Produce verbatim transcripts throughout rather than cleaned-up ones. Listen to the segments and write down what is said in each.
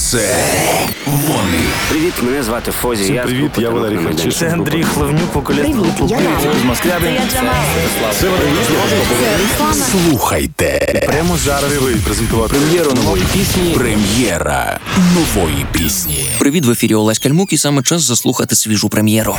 Це вони. Привіт, мене звати Фозі. Всім я привіт, я Валерій Харчишин. Це Андрій Хлевнюк, вокаліст групи «Привіт» з Москви. Це Слухайте. прямо зараз презентувати Прем'єру нової пісні. Прем'єра нової пісні. Привіт, в ефірі Олесь Кальмук, і саме час заслухати свіжу прем'єру.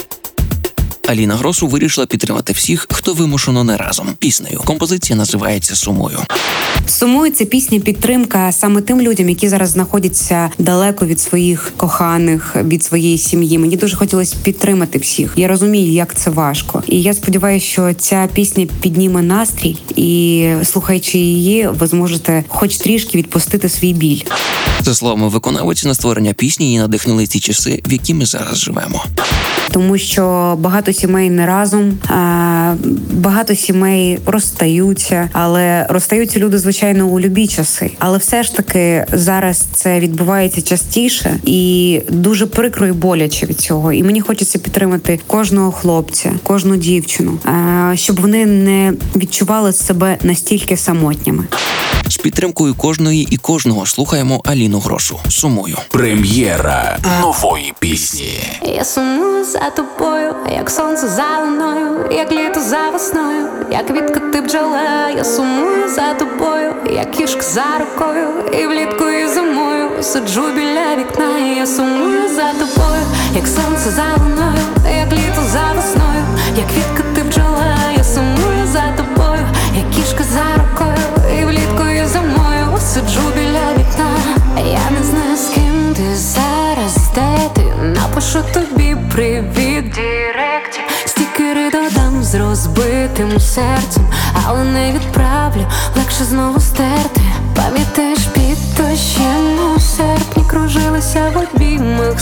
Аліна Гросу вирішила підтримати всіх, хто вимушено не разом. Піснею. Композиція називається «Сумую». «Сумую» – це пісня підтримка саме тим людям, які зараз знаходяться далеко від своїх коханих, від своєї сім'ї. Мені дуже хотілося підтримати всіх. Я розумію, як це важко. І я сподіваюся, що ця пісня підніме настрій, і, слухаючи її, ви зможете хоч трішки відпустити свій біль. За словами виконавиці, на створення пісні її надихнули ті часи, в які ми зараз живемо. Тому що багато сімей не разом, а багато сімей розстаються, але розстаються люди, звичайно, у любі часи. Але все ж таки зараз це відбувається частіше і дуже прикро і боляче від цього. І мені хочеться підтримати кожного хлопця, кожну дівчину, щоб вони не відчували себе настільки самотніми. З підтримкою кожної і кожного слухаємо Аліну Гросу «Сумую». Прем'єра нової пісні. Я сумую за тобою, як сонце за луною, як літо за весною, як квітка ти бджола. Я сумую за тобою, як кішка за рукою, і влітку, і зимою сиджу біля вікна. Я сумую за тобою, як сонце за луною, як літо за весною, як квітка ти бджола. Я сумую за тобою, як кішка за рукою, і влітку, і зимою сиджу біля вікна. Я не знаю, з ким ти зараз, де ти. Напишу тобі привіт в директі, стікери додам з розбитим серцем, але не відправлю, легше знову стерти. Пам'ятаєш, під дощем у серпні кружилися в обіймах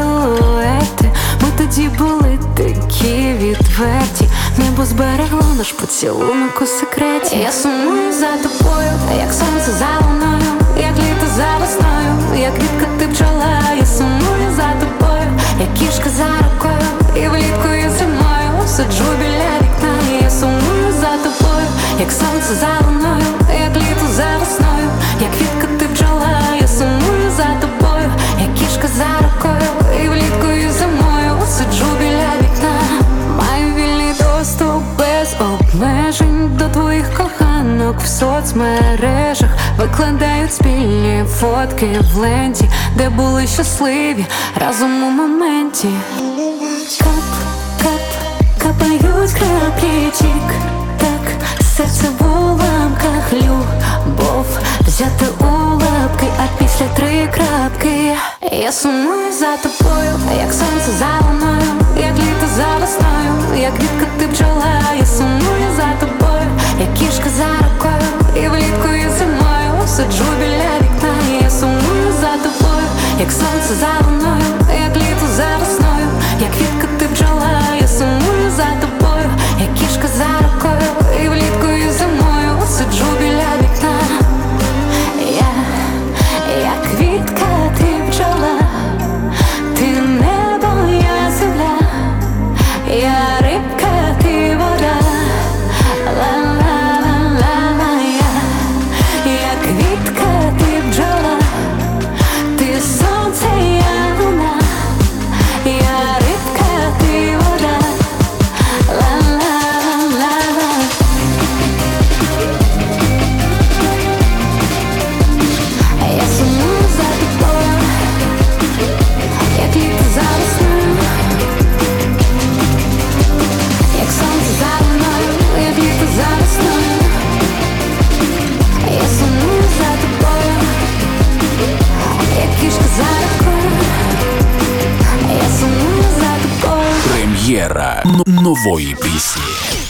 силуети. Ми тоді були такі відверті, небо зберегло наш поцілунок у секреті. Я сумую за тобою, як сонце за луною, як літо за весною, як квітка ти бджола. Я сумую за тобою, як кішка за рукою, і влітку, і зимою сиджу біля вікна. Я сумую за тобою, як сонце за луною, як літо за весною, як квітка ти бджола. Я сумую за тобою, як кішка за рукою, і влітку, і зимою сиджу біля вікна. Маю вільний доступ без обмежень до твоїх коханок в соцмережах. Викладають спільні фотки в ленті, де були щасливі разом у моменті. Кап, кап, капають краплі, чік, так, серце в уламках, любов взяти у лапки, а після три крапки. Я сумую за тобою, як сонце за луною, як літо за весною, як квітка ти бджола. Я сумую за тобою, як кішка за рукою, і влітку, і зимою сиджу біля вікна. Я сумую за тобою, як сонце за луною, як літо за весною, як квітка ти бджола. Я сумую за тобою, як кішка за рукою, і влітку, і зимою сиджу біля вікна. Я, як квітка ти бджола, ти небо, я земля, я рибка, ти вода. Ла-ла-ла-ла-ла. Я, як квітка ти бджола, ти сонце, я луна, я рибка, ти вода. Ла-ла-ла-ла-ла. Я сумую за тобою, як літо за весною, як сонце за луною, як літо за весною. Я сумую за тобою, як кішка за рукою. Я сумую за тобою. Прем'єра н- нової пісні.